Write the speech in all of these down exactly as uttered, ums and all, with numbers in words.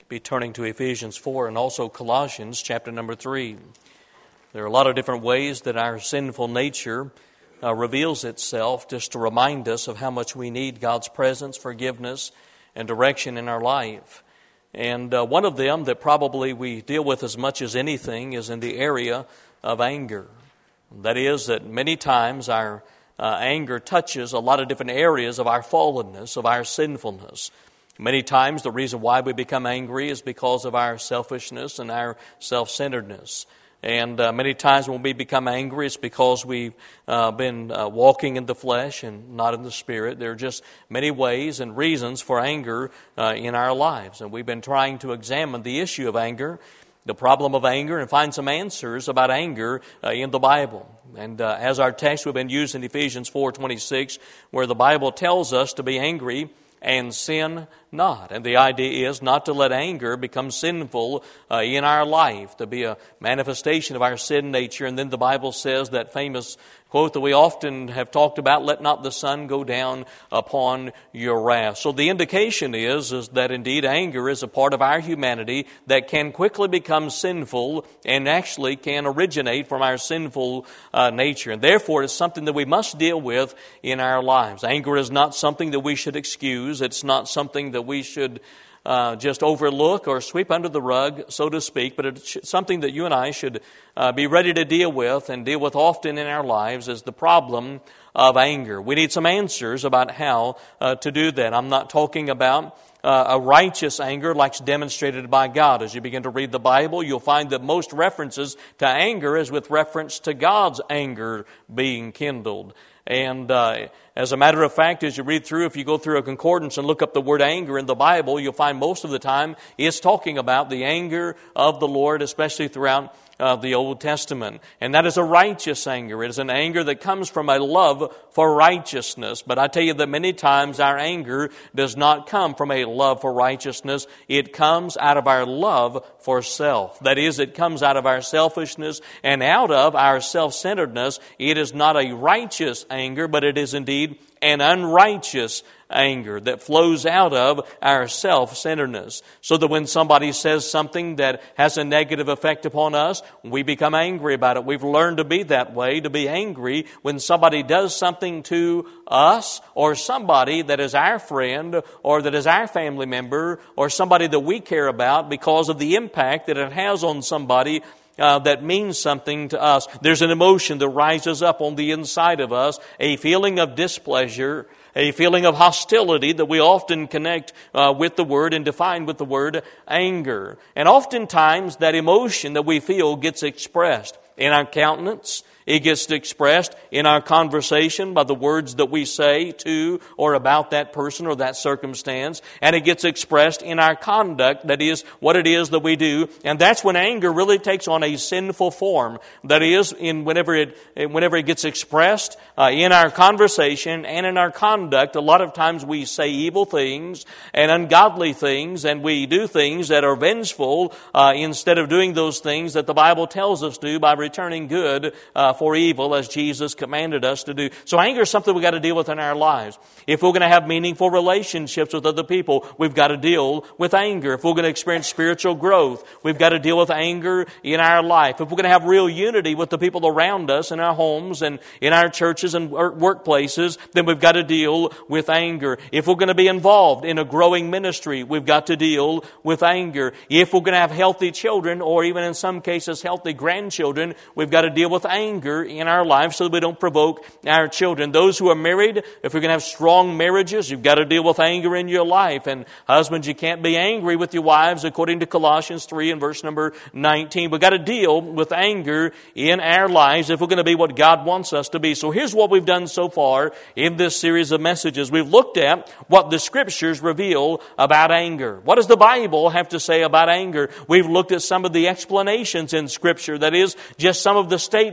be turning to Ephesians four and also Colossians chapter number three. There are a lot of different ways that our sinful nature uh, reveals itself, just to remind us of how much we need God's presence, forgiveness, and direction in our life. And uh, one of them that probably we deal with as much as anything is in the area of anger. That is, that many times our uh, anger touches a lot of different areas of our fallenness, of our sinfulness. Many times the reason why we become angry is because of our selfishness and our self-centeredness. And uh, many times when we become angry, it's because we've uh, been uh, walking in the flesh and not in the Spirit. There are just many ways and reasons for anger uh, in our lives. And we've been trying to examine the issue of anger, the problem of anger, and find some answers about anger uh, in the Bible. And uh, as our text, we've been using Ephesians four twenty-six, where the Bible tells us to be angry and sin not. And the idea is not to let anger become sinful uh, in our life, to be a manifestation of our sin nature. And then the Bible says that famous quote that we often have talked about, let not the sun go down upon your wrath. So the indication is, is that indeed anger is a part of our humanity that can quickly become sinful and actually can originate from our sinful uh, nature. And therefore it's something that we must deal with in our lives. Anger is not something that we should excuse. It's not something that we should Uh, just overlook or sweep under the rug, so to speak, but it's something that you and I should uh, be ready to deal with and deal with often in our lives is the problem of anger. We need some answers about how uh, to do that. I'm not talking about uh, a righteous anger like demonstrated by God. As you begin to read the Bible, you'll find that most references to anger is with reference to God's anger being kindled. And uh, as a matter of fact, as you read through, if you go through a concordance and look up the word anger in the Bible, you'll find most of the time it's talking about the anger of the Lord, especially throughout uh, the Old Testament. And that is a righteous anger. It is an anger that comes from a love for righteousness. But I tell you that many times our anger does not come from a love for righteousness. It comes out of our love for self. That is, it comes out of our selfishness and out of our self-centeredness. It is not a righteous anger, but it is indeed an unrighteous anger that flows out of our self-centeredness. So that when somebody says something that has a negative effect upon us, we become angry about it. We've learned to be that way, to be angry when somebody does something to us or somebody that is our friend or that is our family member or somebody that we care about because of the impact that it has on somebody Uh, that means something to us. There's an emotion that rises up on the inside of us, a feeling of displeasure, a feeling of hostility that we often connect uh, with the word and define with the word anger. And oftentimes that emotion that we feel gets expressed in our countenance. It gets expressed in our conversation by the words that we say to or about that person or that circumstance. And it gets expressed in our conduct, that is, what it is that we do. And that's when anger really takes on a sinful form. That is, in whenever it whenever it gets expressed uh, in our conversation and in our conduct. A lot of times we say evil things and ungodly things, and we do things that are vengeful uh, instead of doing those things that the Bible tells us to by returning good uh, for evil, as Jesus commanded us to do. So anger is something we've got to deal with in our lives. If we're going to have meaningful relationships with other people, we've got to deal with anger. If we're going to experience spiritual growth, we've got to deal with anger in our life. If we're going to have real unity with the people around us in our homes and in our churches and workplaces, then we've got to deal with anger. If we're going to be involved in a growing ministry, we've got to deal with anger. If we're going to have healthy children, or even in some cases healthy grandchildren, we've got to deal with anger in our lives so that we don't provoke our children. Those who are married, if we're going to have strong marriages, you've got to deal with anger in your life. And husbands, you can't be angry with your wives, according to Colossians three and verse number nineteen. We've got to deal with anger in our lives if we're going to be what God wants us to be. So here's what we've done so far in this series of messages. We've looked at what the Scriptures reveal about anger. What does the Bible have to say about anger? We've looked at some of the explanations in Scripture, that is, just some of the statements that are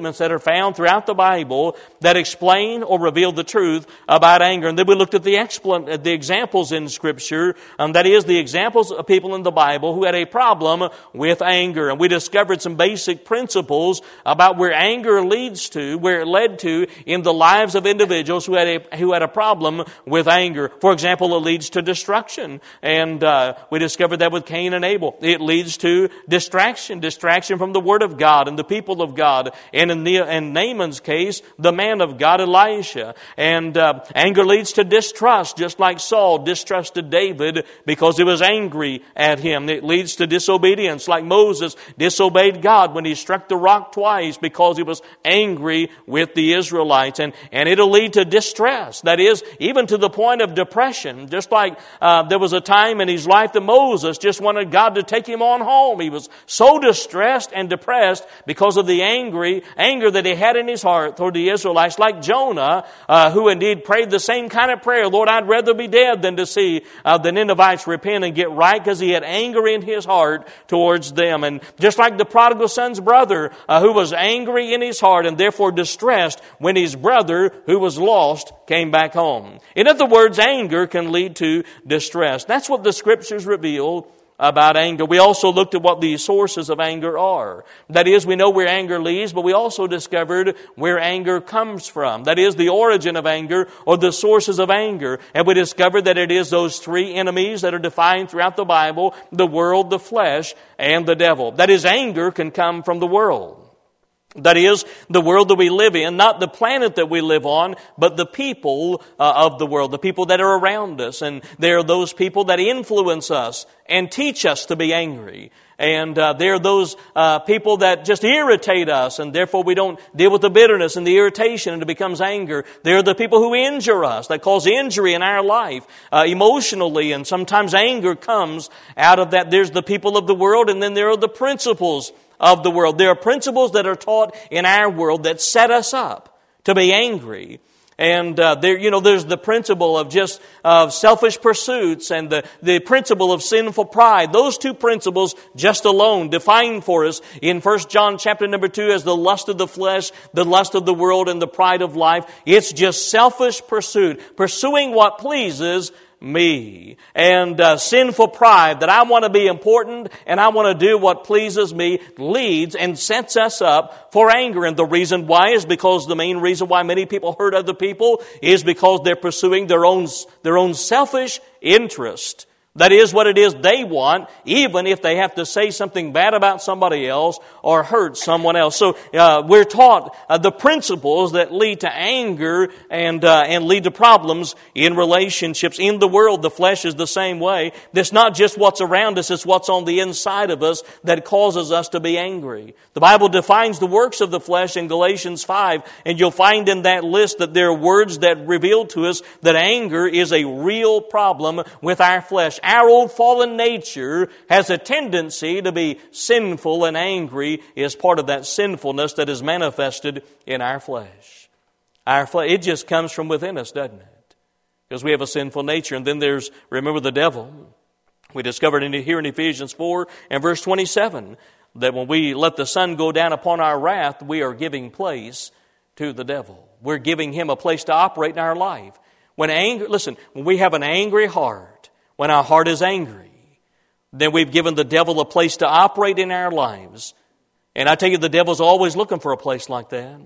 found throughout the Bible that explain or reveal the truth about anger. And then we looked at the, expl- the examples in Scripture, um, that is, the examples of people in the Bible who had a problem with anger. And we discovered some basic principles about where anger leads to, where it led to in the lives of individuals who had a, who had a problem with anger. For example, it leads to destruction. And uh, we discovered that with Cain and Abel. It leads to distraction, distraction from the Word of God and the people of God. And in, the, in Naaman's case, the man of God, Elisha. And uh, anger leads to distrust, just like Saul distrusted David because he was angry at him. It leads to disobedience, like Moses disobeyed God when he struck the rock twice because he was angry with the Israelites. And, and it'll lead to distress. That is, even to the point of depression. Just like uh, there was a time in his life that Moses just wanted God to take him on home. He was so distressed and depressed because of the angry anger that he had in his heart toward the Israelites, like Jonah, uh, who indeed prayed the same kind of prayer. Lord, I'd rather be dead than to see uh, the Ninevites repent and get right, because he had anger in his heart towards them. And just like the prodigal son's brother, uh, who was angry in his heart and therefore distressed when his brother, who was lost, came back home. In other words, anger can lead to distress. That's what the Scriptures reveal about anger. We also looked at what the sources of anger are. That is, we know where anger leads, but we also discovered where anger comes from. That is, the origin of anger or the sources of anger. And we discovered that it is those three enemies that are defined throughout the Bible: the world, the flesh, and the devil. That is, anger can come from the world. That is, the world that we live in, not the planet that we live on, but the people uh, of the world, the people that are around us. And there are those people that influence us and teach us to be angry. And uh, there are those uh, people that just irritate us, and therefore we don't deal with the bitterness and the irritation, and it becomes anger. There are the people who injure us, that cause injury in our life uh, emotionally, and sometimes anger comes out of that. There's the people of the world, and then there are the principles of the world. There are principles that are taught in our world that set us up to be angry. And uh, there, you know, there's the principle of just uh, selfish pursuits, and the, the principle of sinful pride. Those two principles just alone defined for us in First John chapter number two as the lust of the flesh, the lust of the world, and the pride of life. It's just selfish pursuit, pursuing what pleases me. And uh, sinful pride, that I want to be important and I want to do what pleases me, leads and sets us up for anger. And the reason why is because the main reason why many people hurt other people is because they're pursuing their own, their own selfish interest. That is what it is they want, even if they have to say something bad about somebody else or hurt someone else. So uh, we're taught uh, the principles that lead to anger and uh, and lead to problems in relationships. In the world, the flesh is the same way. It's not just what's around us, it's what's on the inside of us that causes us to be angry. The Bible defines the works of the flesh in Galatians five, and you'll find in that list that there are words that reveal to us that anger is a real problem with our flesh. Our old fallen nature has a tendency to be sinful, and angry is part of that sinfulness that is manifested in our flesh. Our flesh, it just comes from within us, doesn't it? Because we have a sinful nature. And then there's, remember, the devil. We discovered in here in Ephesians four and verse twenty-seven that when we let the sun go down upon our wrath, we are giving place to the devil. We're giving him a place to operate in our life. When anger, listen, when we have an angry heart, when our heart is angry, then we've given the devil a place to operate in our lives. And I tell you, the devil's always looking for a place like that.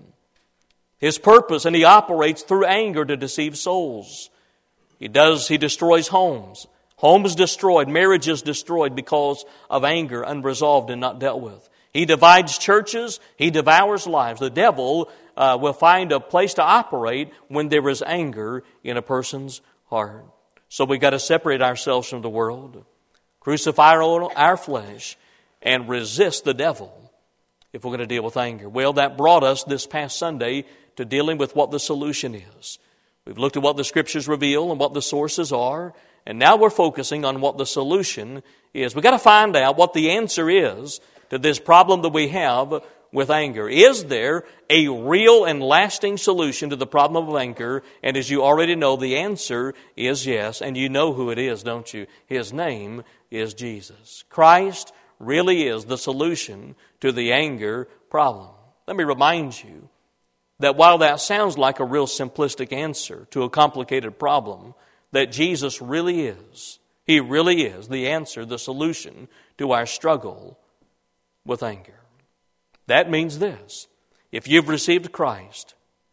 His purpose, and he operates through anger to deceive souls. He does, he destroys homes. Homes destroyed, marriages destroyed because of anger, unresolved and not dealt with. He divides churches, he devours lives. The devil uh, will find a place to operate when there is anger in a person's heart. So we've got to separate ourselves from the world, crucify our, own, our flesh, and resist the devil if we're going to deal with anger. Well, that brought us this past Sunday to dealing with what the solution is. We've looked at what the Scriptures reveal and what the sources are, and now we're focusing on what the solution is. We've got to find out what the answer is to this problem that we have with anger. Is there a real and lasting solution to the problem of anger? And as you already know, the answer is yes. And you know who it is, don't you? His name is Jesus. Christ really is the solution to the anger problem. Let me remind you that while that sounds like a real simplistic answer to a complicated problem, that Jesus really is. He really is the answer, the solution to our struggle with anger. That means this: if you've received Christ,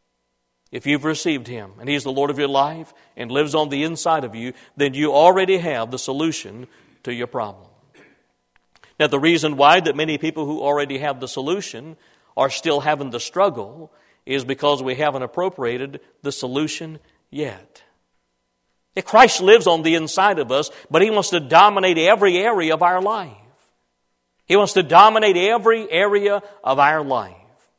if you've received Him, and He's the Lord of your life and lives on the inside of you, then you already have the solution to your problem. Now, the reason why that many people who already have the solution are still having the struggle is because we haven't appropriated the solution yet. Christ lives on the inside of us, but He wants to dominate every area of our life. He wants to dominate every area of our life.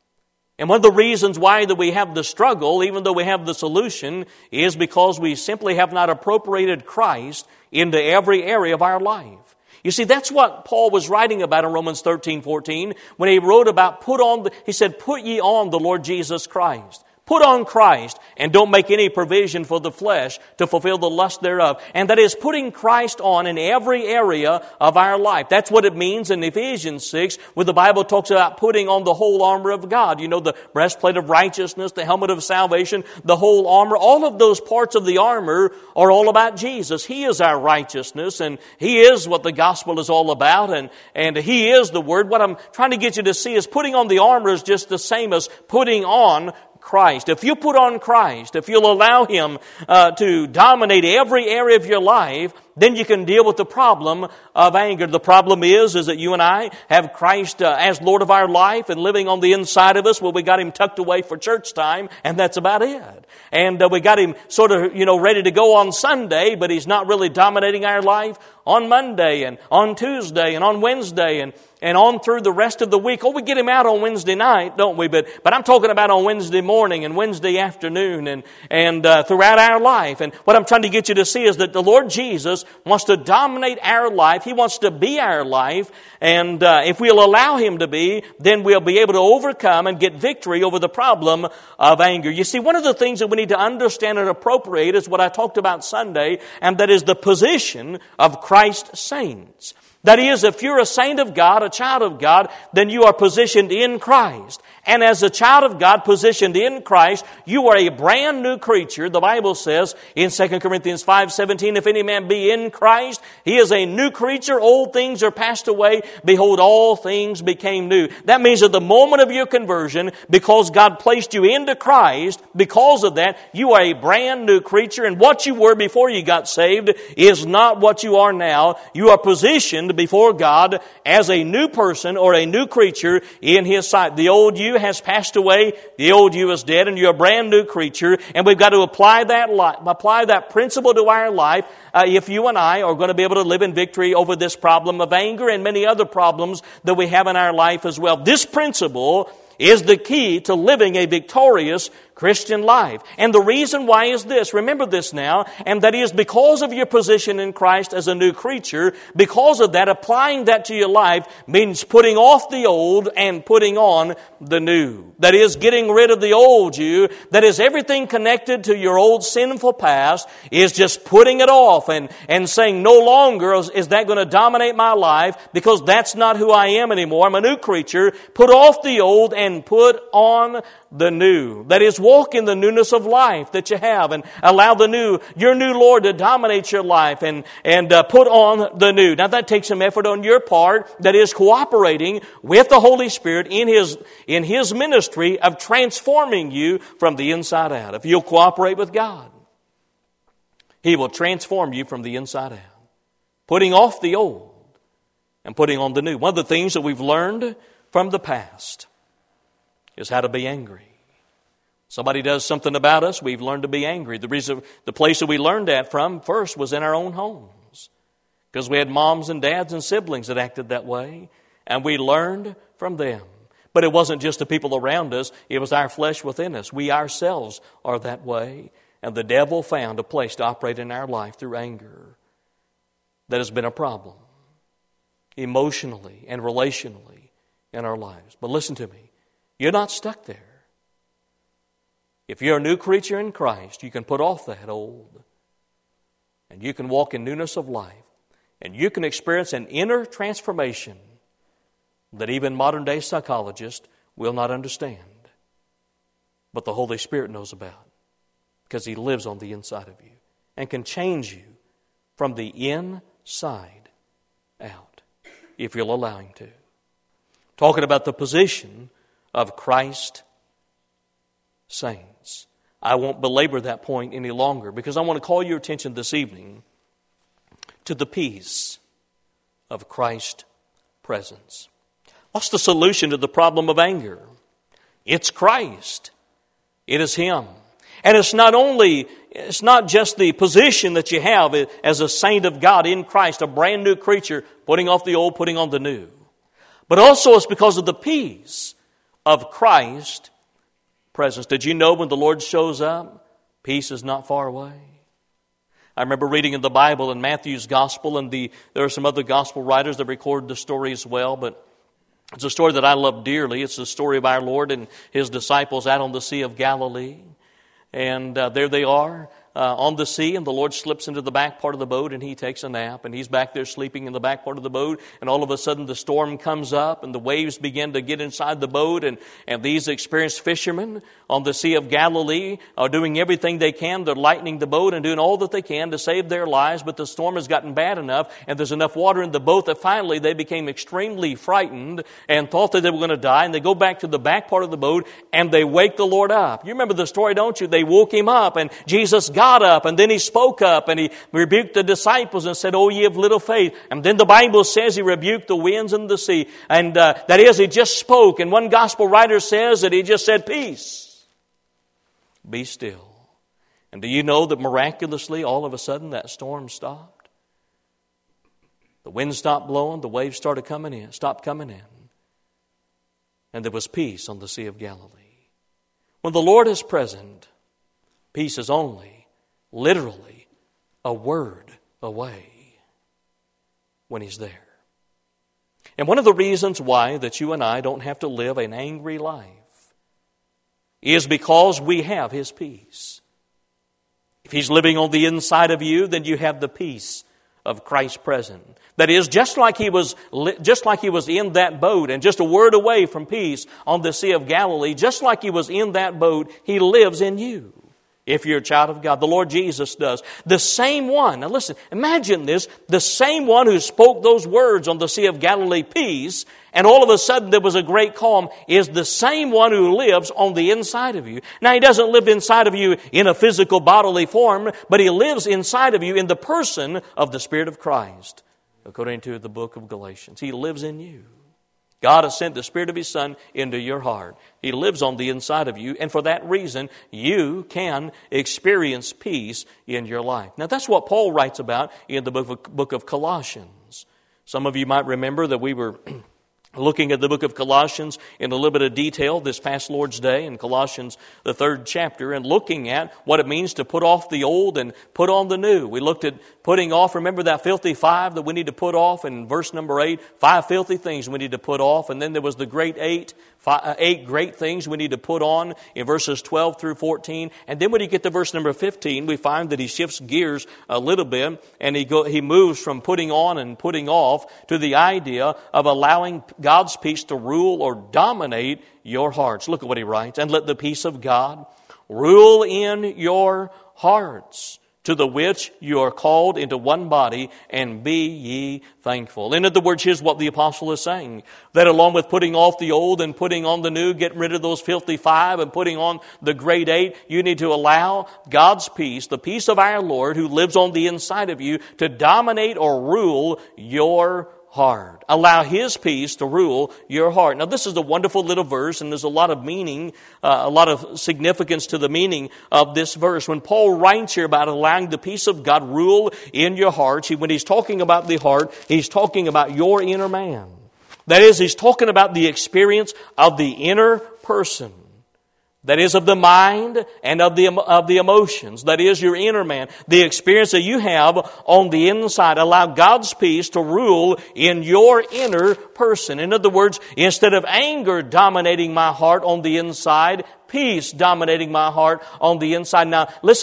And one of the reasons why that we have the struggle, even though we have the solution, is because we simply have not appropriated Christ into every area of our life. You see, that's what Paul was writing about in Romans thirteen fourteen when he wrote about put on, the, he said, put ye on the Lord Jesus Christ. Put on Christ and don't make any provision for the flesh to fulfill the lust thereof. And that is putting Christ on in every area of our life. That's what it means in Ephesians six, where the Bible talks about putting on the whole armor of God. You know, the breastplate of righteousness, the helmet of salvation, the whole armor. All of those parts of the armor are all about Jesus. He is our righteousness, and He is what the gospel is all about, and, and He is the Word. What I'm trying to get you to see is putting on the armor is just the same as putting on Christ. If you put on Christ, if you'll allow Him uh, to dominate every area of your life, then you can deal with the problem of anger. The problem is, is that you and I have Christ uh, as Lord of our life and living on the inside of us. Well, we got Him tucked away for church time, and that's about it. And uh, we got Him sort of, you know, ready to go on Sunday, but He's not really dominating our life on Monday and on Tuesday and on Wednesday and and on through the rest of the week. Oh, we get Him out on Wednesday night, don't we? But but I'm talking about on Wednesday morning and Wednesday afternoon and, and uh, throughout our life. And what I'm trying to get you to see is that the Lord Jesus wants to dominate our life. He wants to be our life. And uh, if we'll allow Him to be, then we'll be able to overcome and get victory over the problem of anger. You see, one of the things that we need to understand and appropriate is what I talked about Sunday, and that is the position of Christ's saints. That is, if you're a saint of God, a child of God, then you are positioned in Christ. And as a child of God positioned in Christ, you are a brand new creature. The Bible says in Second Corinthians five seventeen, if any man be in Christ, he is a new creature. Old things are passed away. Behold, all things became new. That means at the moment of your conversion, because God placed you into Christ, because of that, you are a brand new creature. And what you were before you got saved is not what you are now. You are positioned before God as a new person or a new creature in His sight. The old you has passed away, the old you is dead, and you're a brand new creature, and we've got to apply that li- apply that principle to our life uh, if you and I are going to be able to live in victory over this problem of anger and many other problems that we have in our life as well. This principle is the key to living a victorious Christian life. And the reason why is this, remember this now, and that is because of your position in Christ as a new creature. Because of that, applying that to your life means putting off the old and putting on the new. That is, getting rid of the old you. That is, everything connected to your old sinful past is just putting it off and, and saying, no longer is, is that going to dominate my life, because that's not who I am anymore. I'm a new creature. Put off the old and put on the new. That is, walk in the newness of life that you have and allow the new, your new Lord to dominate your life and, and uh, put on the new. Now that takes some effort on your part. That is, cooperating with the Holy Spirit in His, in His ministry of transforming you from the inside out. If you'll cooperate with God, He will transform you from the inside out. Putting off the old and putting on the new. One of the things that we've learned from the past is how to be angry. Somebody does something about us, we've learned to be angry. The reason, the place that we learned that from first was in our own homes, because we had moms and dads and siblings that acted that way, and we learned from them. But it wasn't just the people around us, it was our flesh within us. We ourselves are that way, and the devil found a place to operate in our life through anger that has been a problem emotionally and relationally in our lives. But listen to me. You're not stuck there. If you're a new creature in Christ, you can put off that old. And you can walk in newness of life. And you can experience an inner transformation that even modern-day psychologists will not understand. but the Holy Spirit knows about, because He lives on the inside of you and can change you from the inside out, if you'll allow Him to. Talking about the position of Christ saints. I won't belabor that point any longer, because I want to call your attention this evening to the peace of Christ's presence. What's the solution to the problem of anger? It's Christ. It is Him. And it's not only, it's not just the position that you have as a saint of God in Christ, a brand new creature, putting off the old, putting on the new. But also it's because of the peace of Christ's presence. Did you know when the Lord shows up, peace is not far away? I remember reading in the Bible in Matthew's Gospel, and the there are some other Gospel writers that record the story as well, but it's a story that I love dearly. It's the story of our Lord and His disciples out on the Sea of Galilee. And uh, there they are uh, on the sea, and the Lord slips into the back part of the boat, and He takes a nap, and He's back there sleeping in the back part of the boat, and all of a sudden the storm comes up, and the waves begin to get inside the boat, and, and these experienced fishermen on the Sea of Galilee are doing everything they can. They're lightening the boat and doing all that they can to save their lives, but the storm has gotten bad enough, and there's enough water in the boat that finally they became extremely frightened and thought that they were going to die, and they go back to the back part of the boat, and they wake the Lord up. You remember the story, don't you? They woke Him up, and Jesus got up, and then He spoke up, and He rebuked the disciples and said, "Oh, ye of little faith." And then the Bible says He rebuked the winds and the sea. And uh, that is, He just spoke. And one gospel writer says that He just said, "Peace, be still." And do you know that miraculously, all of a sudden, that storm stopped? The wind stopped blowing, the waves started coming in, stopped coming in. And there was peace on the Sea of Galilee. When the Lord is present, peace is only, literally, a word away when He's there. And one of the reasons why that you and I don't have to live an angry life is because we have His peace. If He's living on the inside of you, then you have the peace of Christ present. That is, just like He was, just like He was in that boat and just a word away from peace on the Sea of Galilee, just like He was in that boat, He lives in you. If you're a child of God, the Lord Jesus does. The same one, now listen, imagine this, the same one who spoke those words on the Sea of Galilee, peace, and all of a sudden there was a great calm, is the same one who lives on the inside of you. Now, He doesn't live inside of you in a physical bodily form, but He lives inside of you in the person of the Spirit of Christ, according to the book of Galatians. He lives in you. God has sent the Spirit of His Son into your heart. He lives on the inside of you, and for that reason, you can experience peace in your life. Now, that's what Paul writes about in the book of, book of Colossians. Some of you might remember that we were looking at the book of Colossians in a little bit of detail this past Lord's Day in Colossians, the third chapter, and looking at what it means to put off the old and put on the new. We looked at putting off, remember that filthy five that we need to put off in verse number eight? Five filthy things we need to put off. And then there was the great eight, five, eight great things we need to put on in verses twelve through fourteen. And then when you get to verse number fifteen, we find that he shifts gears a little bit, and he go, he moves from putting on and putting off to the idea of allowing God's peace to rule or dominate your hearts. Look at what he writes. And let the peace of God rule in your hearts, to the which you are called into one body, and be ye thankful. In other words, here's what the apostle is saying. That along with putting off the old and putting on the new, getting rid of those filthy five and putting on the great eight, you need to allow God's peace, the peace of our Lord who lives on the inside of you, to dominate or rule your heart. Allow His peace to rule your heart. Now, this is a wonderful little verse, and there's a lot of meaning, uh, a lot of significance to the meaning of this verse. When Paul writes here about allowing the peace of God rule in your hearts, he, when he's talking about the heart, he's talking about your inner man. That is, he's talking about the experience of the inner person. That is, of the mind and of the of the emotions. That is, your inner man. The experience that you have on the inside. Allow God's peace to rule in your inner person. In other words, instead of anger dominating my heart on the inside, peace dominating my heart on the inside. Now, listen,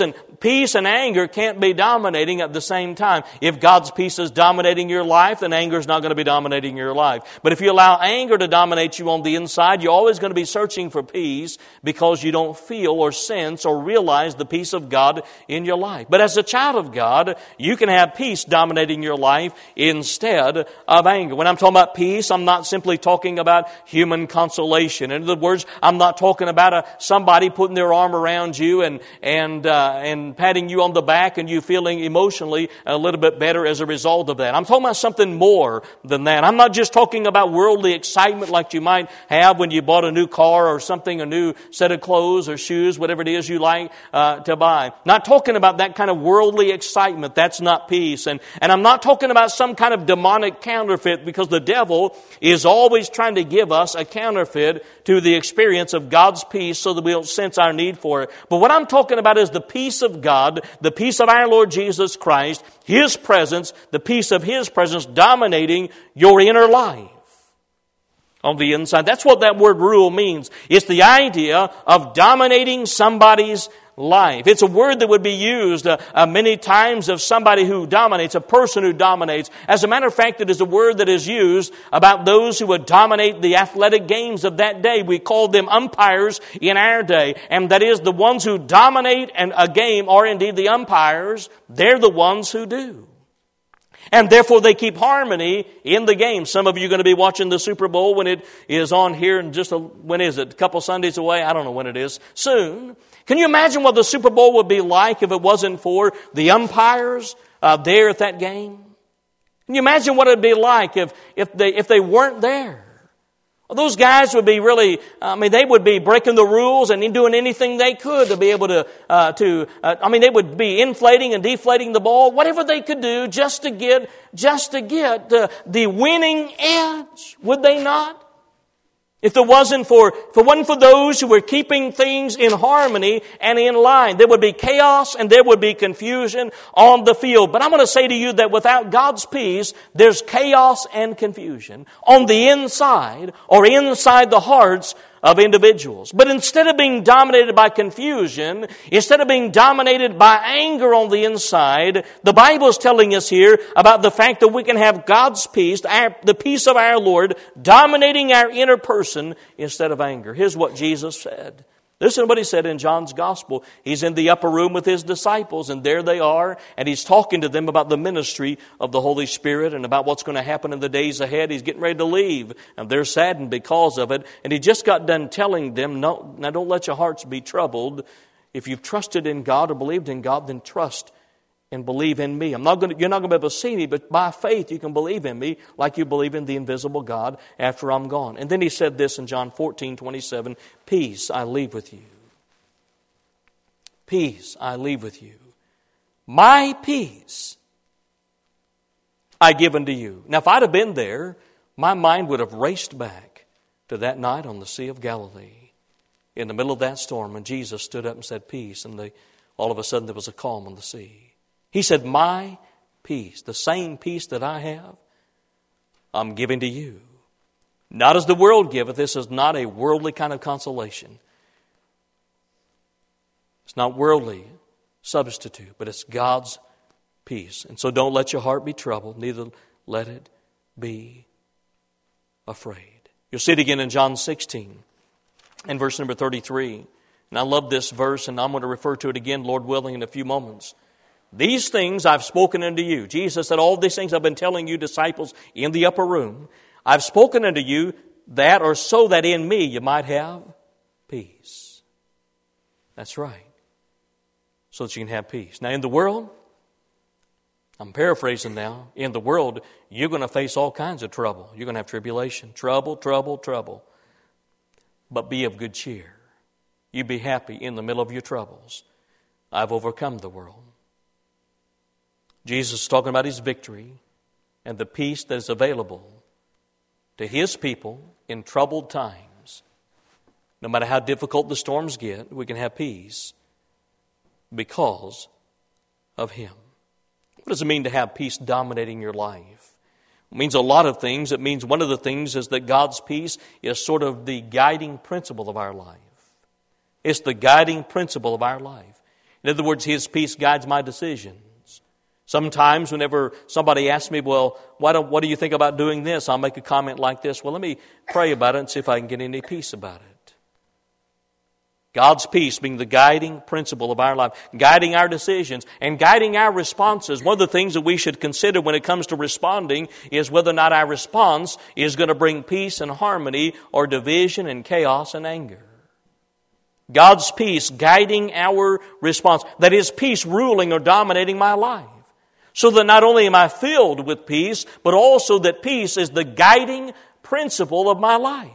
peace and anger can't be dominating at the same time. If God's peace is dominating your life, then anger is not going to be dominating your life. But if you allow anger to dominate you on the inside, you're always going to be searching for peace because you don't feel or sense or realize the peace of God in your life. But as a child of God, you can have peace dominating your life instead of anger. When I'm talking about peace, I'm not simply talking about human consolation. In other words, I'm not talking about a, somebody putting their arm around you and and uh, and patting you on the back and you feeling emotionally a little bit better as a result of that. I'm talking about something more than that. I'm not just talking about worldly excitement like you might have when you bought a new car or something, a new set of clothes or shoes, whatever it is you like uh, to buy. Not talking about that kind of worldly excitement. That's not peace. And, and I'm not talking about some kind of demonic counterfeit, because the devil is always trying to give us a counterfeit to the experience of God's peace so that we don't sense our need for it. But what I'm talking about is the peace of God, the peace of our Lord Jesus Christ, His presence, the peace of His presence dominating your inner life on the inside. That's what that word rule means. It's the idea of dominating somebody's life. It's a word that would be used uh, uh, many times of somebody who dominates, a person who dominates. As a matter of fact, it is a word that is used about those who would dominate the athletic games of that day. We called them umpires in our day. And that is, the ones who dominate an, a game are indeed the umpires. They're the ones who do. And therefore they keep harmony in the game. Some of you are going to be watching the Super Bowl when it is on here in just a, when is it? A couple Sundays away? I don't know when it is. Soon. Can you imagine what the Super Bowl would be like if it wasn't for the umpires uh, there at that game? Can you imagine what it would be like if, if they, if they weren't there? Well, those guys would be really, I mean, they would be breaking the rules and doing anything they could to be able to, uh, to, uh, I mean, they would be inflating and deflating the ball, whatever they could do just to get, just to get uh, the winning edge, would they not? If it wasn't for, if it wasn't for those who were keeping things in harmony and in line, there would be chaos and there would be confusion on the field. But I'm going to say to you that without God's peace, there's chaos and confusion on the inside or inside the hearts of individuals. But instead of being dominated by confusion, instead of being dominated by anger on the inside, the Bible is telling us here about the fact that we can have God's peace, our, the peace of our Lord, dominating our inner person instead of anger. Here's what Jesus said. Listen to what He said in John's Gospel. He's in the upper room with His disciples, and there they are, and He's talking to them about the ministry of the Holy Spirit and about what's going to happen in the days ahead. He's getting ready to leave, and they're saddened because of it. And He just got done telling them, no, now don't let your hearts be troubled. If you've trusted in God or believed in God, then trust and believe in me. I'm not going to, you're not going to be able to see me, but by faith you can believe in me like you believe in the invisible God after I'm gone. And then He said this in John fourteen twenty-seven, peace I leave with you. Peace I leave with you. My peace I give unto you. Now if I'd have been there, my mind would have raced back to that night on the Sea of Galilee in the middle of that storm when Jesus stood up and said peace, and they, all of a sudden there was a calm on the sea. He said, my peace, the same peace that I have, I'm giving to you. Not as the world giveth. This is not a worldly kind of consolation. It's not worldly substitute, but it's God's peace. And so don't let your heart be troubled, neither let it be afraid. You'll see it again in John sixteen and verse number thirty-three. And I love this verse, and I'm going to refer to it again, Lord willing, in a few moments. These things I've spoken unto you. Jesus said, all these things I've been telling you, disciples, in the upper room. I've spoken unto you that, or so that in me you might have peace. That's right. So that you can have peace. Now in the world, I'm paraphrasing now, in the world, you're going to face all kinds of trouble. You're going to have tribulation. Trouble, trouble, trouble. But be of good cheer. You be happy in the middle of your troubles. I've overcome the world. Jesus is talking about His victory and the peace that is available to His people in troubled times. No matter how difficult the storms get, we can have peace because of Him. What does it mean to have peace dominating your life? It means a lot of things. It means one of the things is that God's peace is sort of the guiding principle of our life. It's the guiding principle of our life. In other words, His peace guides my decisions. Sometimes whenever somebody asks me, well, why don't, what do you think about doing this? I'll make a comment like this. Well, let me pray about it and see if I can get any peace about it. God's peace being the guiding principle of our life, guiding our decisions and guiding our responses. One of the things that we should consider when it comes to responding is whether or not our response is going to bring peace and harmony or division and chaos and anger. God's peace guiding our response. That is, peace ruling or dominating my life. So that not only am I filled with peace, but also that peace is the guiding principle of my life.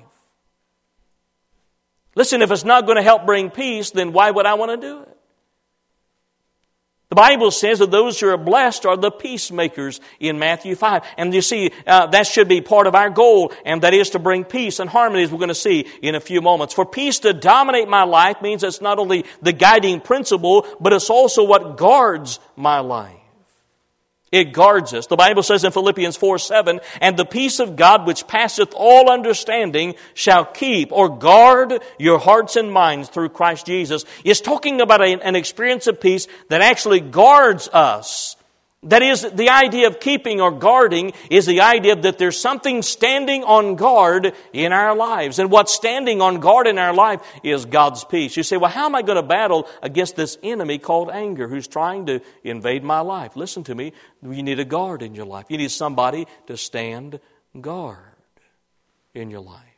Listen, if it's not going to help bring peace, then why would I want to do it? The Bible says that those who are blessed are the peacemakers in Matthew five. And you see, uh, that should be part of our goal, and that is to bring peace and harmony, as we're going to see in a few moments. For peace to dominate my life means it's not only the guiding principle, but it's also what guards my life. It guards us. The Bible says in Philippians four seven, and the peace of God which passeth all understanding shall keep or guard your hearts and minds through Christ Jesus. It's talking about a, an experience of peace that actually guards us. That is, the idea of keeping or guarding is the idea that there's something standing on guard in our lives. And what's standing on guard in our life is God's peace. You say, well, how am I going to battle against this enemy called anger who's trying to invade my life? Listen to me. You need a guard in your life. You need somebody to stand guard in your life.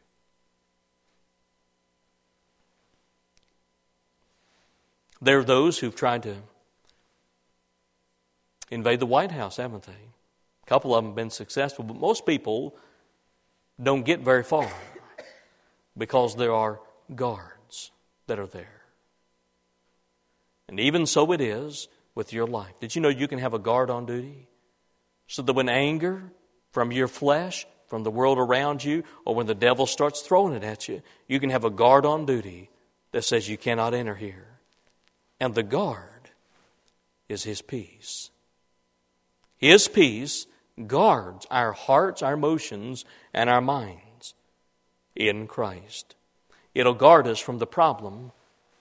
There are those who've tried to invade the White House, haven't they? A couple of them have been successful, but most people don't get very far because there are guards that are there. And even so it is with your life. Did you know you can have a guard on duty? So that when anger from your flesh, from the world around you, or when the devil starts throwing it at you, you can have a guard on duty that says you cannot enter here. And the guard is His peace. His peace guards our hearts, our emotions, and our minds in Christ. It'll guard us from the problem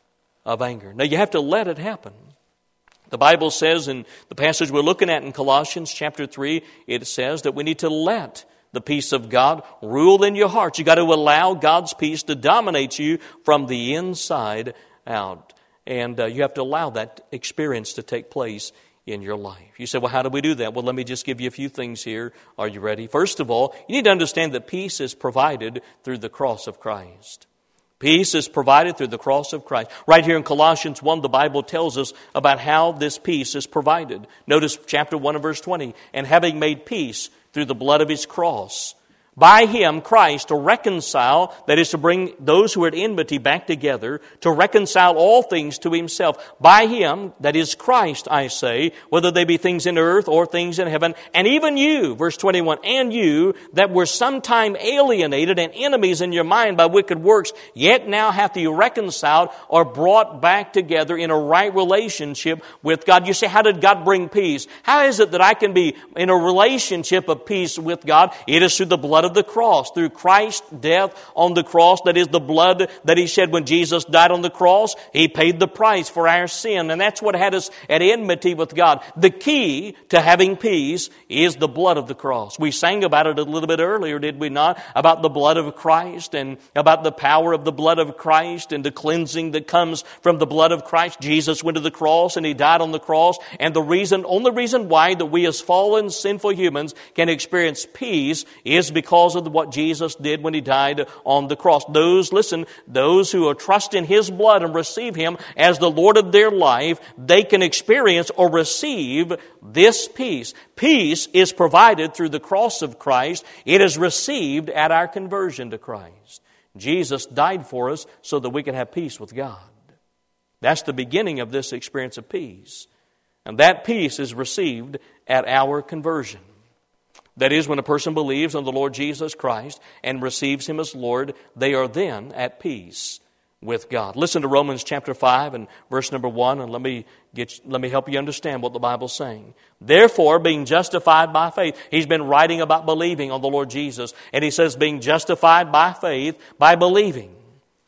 of anger. Now, you have to let it happen. The Bible says in the passage we're looking at in Colossians chapter three, it says that we need to let the peace of God rule in your hearts. You've got to allow God's peace to dominate you from the inside out. And uh, you have to allow that experience to take place in your life. You say, well, how do we do that? Well, let me just give you a few things here. Are you ready? First of all, you need to understand that peace is provided through the cross of Christ. Peace is provided through the cross of Christ. Right here in Colossians one, the Bible tells us about how this peace is provided. Notice chapter one and verse twenty. And having made peace through the blood of His cross, by Him, Christ, to reconcile, that is to bring those who are at enmity back together, to reconcile all things to Himself. By Him, that is Christ, I say, whether they be things in earth or things in heaven, and even you, verse twenty-one, and you that were sometime alienated and enemies in your mind by wicked works, yet now hath He reconciled or brought back together in a right relationship with God. You say, how did God bring peace? How is it that I can be in a relationship of peace with God? It is through the blood of the cross, through Christ's death on the cross. That is the blood that He shed when Jesus died on the cross. He paid the price for our sin, and that's what had us at enmity with God. The key to having peace is the blood of the cross. We sang about it a little bit earlier, did we not? About the blood of Christ and about the power of the blood of Christ and the cleansing that comes from the blood of Christ. Jesus went to the cross and He died on the cross, and the reason, only reason why that we as fallen, sinful humans can experience peace is because Because of what Jesus did when He died on the cross. Those, listen, those who are trust in His blood and receive Him as the Lord of their life, they can experience or receive this peace. Peace is provided through the cross of Christ. It is received at our conversion to Christ. Jesus died for us so that we can have peace with God. That's the beginning of this experience of peace. And that peace is received at our conversion. That is, when a person believes on the Lord Jesus Christ and receives Him as Lord, they are then at peace with God. Listen to Romans chapter five and verse number one, and let me get let me help you understand what the Bible's saying. Therefore, being justified by faith. He's been writing about believing on the Lord Jesus, and he says, being justified by faith, by believing.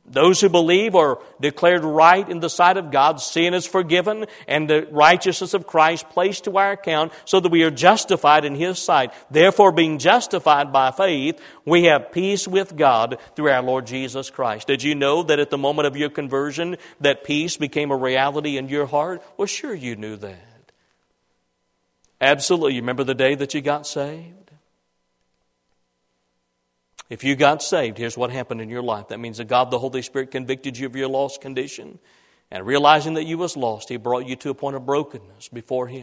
Those who believe are declared right in the sight of God. Sin is forgiven and the righteousness of Christ placed to our account so that we are justified in His sight. Therefore, being justified by faith, we have peace with God through our Lord Jesus Christ. Did you know that at the moment of your conversion that peace became a reality in your heart? Well, sure you knew that. Absolutely. You remember the day that you got saved? If you got saved, here's what happened in your life. That means that God, the Holy Spirit, convicted you of your lost condition. And realizing that you was lost, He brought you to a point of brokenness before Him.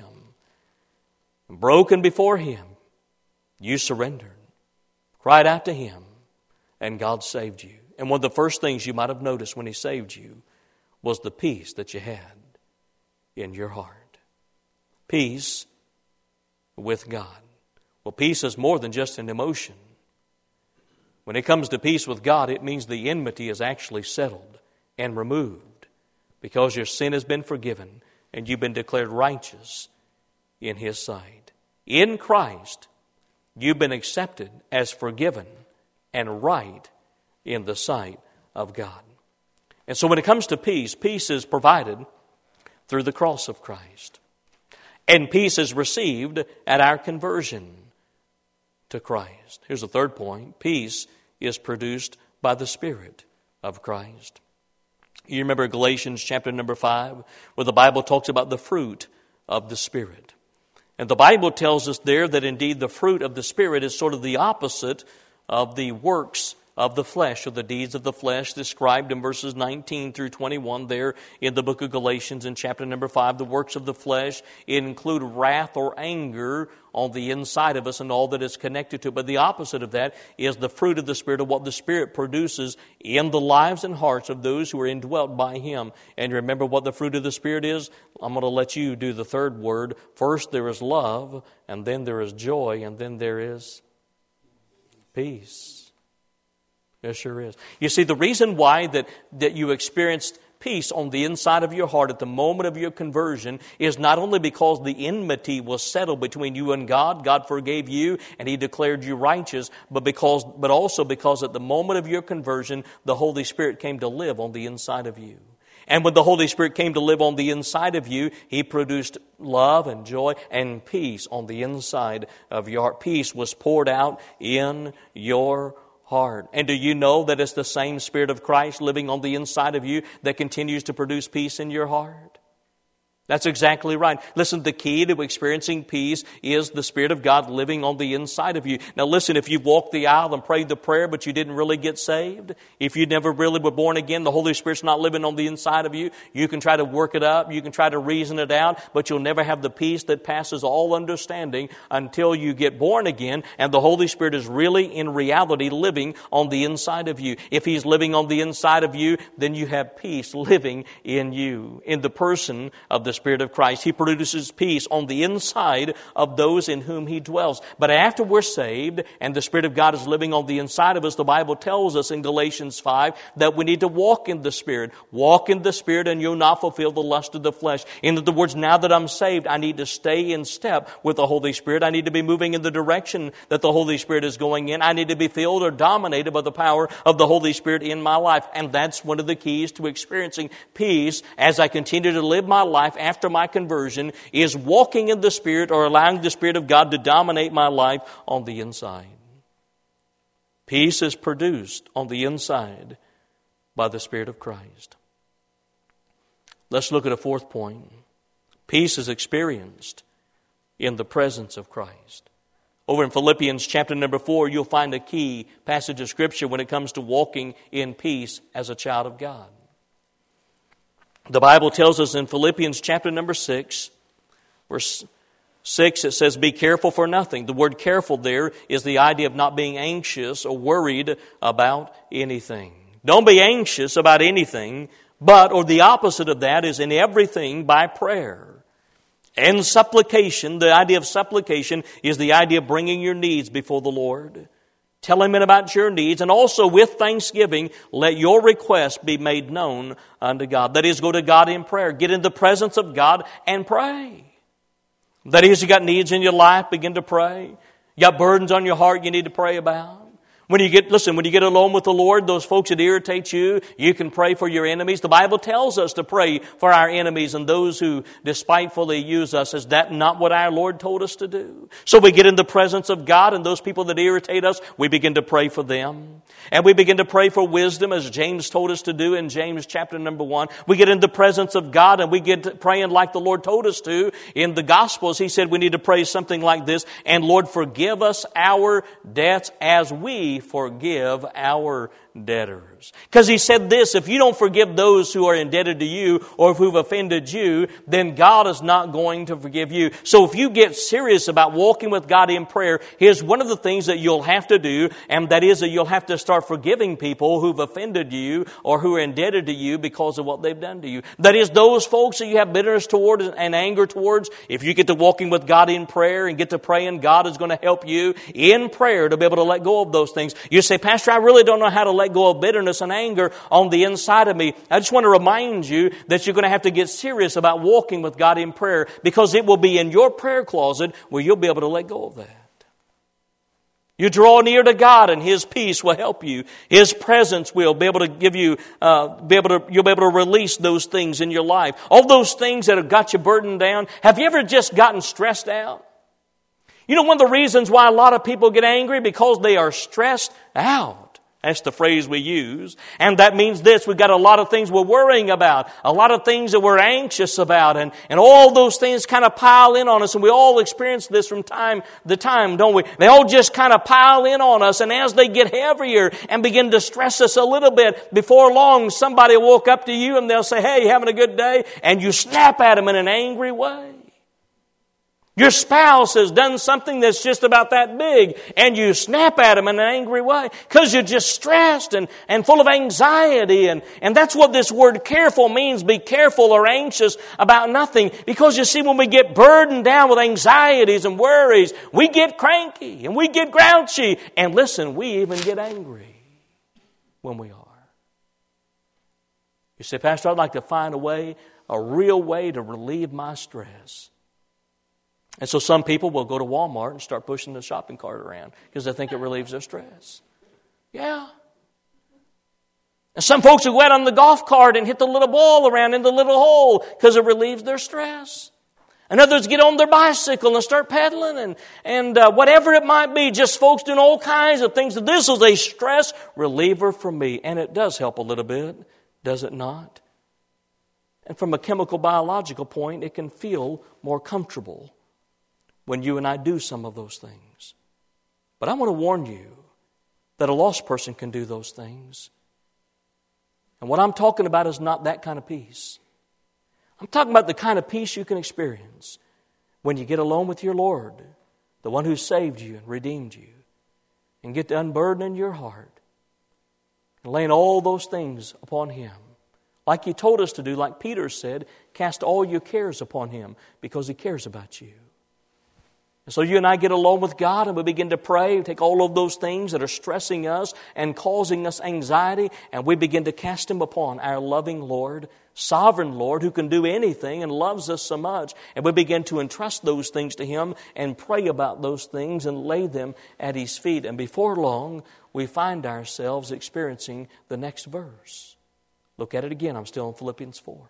Broken before Him, you surrendered, cried out to Him, and God saved you. And one of the first things you might have noticed when He saved you was the peace that you had in your heart. Peace with God. Well, peace is more than just an emotion. When it comes to peace with God, it means the enmity is actually settled and removed because your sin has been forgiven and you've been declared righteous in His sight. In Christ, you've been accepted as forgiven and right in the sight of God. And so when it comes to peace, peace is provided through the cross of Christ. And peace is received at our conversion to Christ. Here's the third point. Peace is produced by the Spirit of Christ. You remember Galatians chapter number five, where the Bible talks about the fruit of the Spirit. And the Bible tells us there that indeed the fruit of the Spirit is sort of the opposite of the works of the flesh, or the deeds of the flesh described in verses nineteen through twenty-one there in the book of Galatians in chapter number five. The works of the flesh include wrath or anger on the inside of us and all that is connected to it. But the opposite of that is the fruit of the Spirit, of what the Spirit produces in the lives and hearts of those who are indwelt by Him. And remember what the fruit of the Spirit is? I'm going to let you do the third word. First there is love, and then there is joy, and then there is peace. It sure is. You see, the reason why that, that you experienced peace on the inside of your heart at the moment of your conversion is not only because the enmity was settled between you and God, God forgave you and He declared you righteous, but because, but also because at the moment of your conversion, the Holy Spirit came to live on the inside of you. And when the Holy Spirit came to live on the inside of you, He produced love and joy and peace on the inside of your heart. Peace was poured out in your heart. And do you know that it's the same Spirit of Christ living on the inside of you that continues to produce peace in your heart? That's exactly right. Listen, the key to experiencing peace is the Spirit of God living on the inside of you. Now listen, if you've walked the aisle and prayed the prayer but you didn't really get saved, if you never really were born again, the Holy Spirit's not living on the inside of you, you can try to work it up, you can try to reason it out, but you'll never have the peace that passes all understanding until you get born again and the Holy Spirit is really in reality living on the inside of you. If He's living on the inside of you, then you have peace living in you, in the person of the Spirit of Christ. He produces peace on the inside of those in whom He dwells. But after we're saved and the Spirit of God is living on the inside of us, the Bible tells us in Galatians five that we need to walk in the Spirit. Walk in the Spirit and you'll not fulfill the lust of the flesh. In other words, now that I'm saved, I need to stay in step with the Holy Spirit. I need to be moving in the direction that the Holy Spirit is going in. I need to be filled or dominated by the power of the Holy Spirit in my life. And that's one of the keys to experiencing peace as I continue to live my life after my conversion, is walking in the Spirit or allowing the Spirit of God to dominate my life on the inside. Peace is produced on the inside by the Spirit of Christ. Let's look at a fourth point. Peace is experienced in the presence of Christ. Over in Philippians chapter number four, you'll find a key passage of Scripture when it comes to walking in peace as a child of God. The Bible tells us in Philippians chapter number six, verse six, it says, be careful for nothing. The word careful there is the idea of not being anxious or worried about anything. Don't be anxious about anything, but, or the opposite of that is in everything by prayer and supplication. The idea of supplication is the idea of bringing your needs before the Lord. Tell Him about your needs, and also with thanksgiving, let your requests be made known unto God. That is, go to God in prayer. Get in the presence of God and pray. That is, you got needs in your life, begin to pray. You got burdens on your heart you need to pray about. When you get, listen, when you get alone with the Lord, those folks that irritate you, you can pray for your enemies. The Bible tells us to pray for our enemies and those who despitefully use us. Is that not what our Lord told us to do? So we get in the presence of God, and those people that irritate us, we begin to pray for them. And we begin to pray for wisdom, as James told us to do in James chapter number one. We get in the presence of God, and we get praying like the Lord told us to. In the Gospels, He said we need to pray something like this: and Lord, forgive us our debts as we forgive our debtors. Because He said this: if you don't forgive those who are indebted to you or who've offended you, then God is not going to forgive you. So if you get serious about walking with God in prayer, here's one of the things that you'll have to do, and that is that you'll have to start forgiving people who've offended you or who are indebted to you because of what they've done to you. That is, those folks that you have bitterness towards and anger towards. If you get to walking with God in prayer and get to praying, God is going to help you in prayer to be able to let go of those things. You say, Pastor, I really don't know how to let go of bitterness and anger on the inside of me. I just want to remind you that you're going to have to get serious about walking with God in prayer, because it will be in your prayer closet where you'll be able to let go of that. You draw near to God, and His peace will help you. His presence will be able to give you, uh, be able to, you'll be able to release those things in your life. All those things that have got you burdened down. Have you ever just gotten stressed out? You know, one of the reasons why a lot of people get angry, because they are stressed out. That's the phrase we use. And that means this: we've got a lot of things we're worrying about, a lot of things that we're anxious about, and, and all those things kind of pile in on us, and we all experience this from time to time, don't we? They all just kind of pile in on us, and as they get heavier and begin to stress us a little bit, before long somebody will walk up to you and they'll say, hey, you having a good day? And you snap at them in an angry way. Your spouse has done something that's just about that big, and you snap at them in an angry way because you're just stressed and, and full of anxiety. And, and that's what this word careful means: be careful or anxious about nothing. Because you see, when we get burdened down with anxieties and worries, we get cranky and we get grouchy. And listen, we even get angry when we are. You say, Pastor, I'd like to find a way, a real way to relieve my stress. And so some people will go to Walmart and start pushing the shopping cart around because they think it relieves their stress. Yeah. And some folks will go out on the golf cart and hit the little ball around in the little hole because it relieves their stress. And others get on their bicycle and start pedaling and, and uh, whatever it might be, just folks doing all kinds of things. This is a stress reliever for me. And it does help a little bit, does it not? And from a chemical biological point, it can feel more comfortable when you and I do some of those things. But I want to warn you that a lost person can do those things. And what I'm talking about is not that kind of peace. I'm talking about the kind of peace you can experience when you get alone with your Lord, the one who saved you and redeemed you, and get to unburden your heart and laying all those things upon Him. Like He told us to do, like Peter said, cast all your cares upon Him because He cares about you. And so you and I get alone with God and we begin to pray, take all of those things that are stressing us and causing us anxiety, and we begin to cast them upon our loving Lord, sovereign Lord, who can do anything and loves us so much. And we begin to entrust those things to Him and pray about those things and lay them at His feet. And before long, we find ourselves experiencing the next verse. Look at it again. I'm still in Philippians four.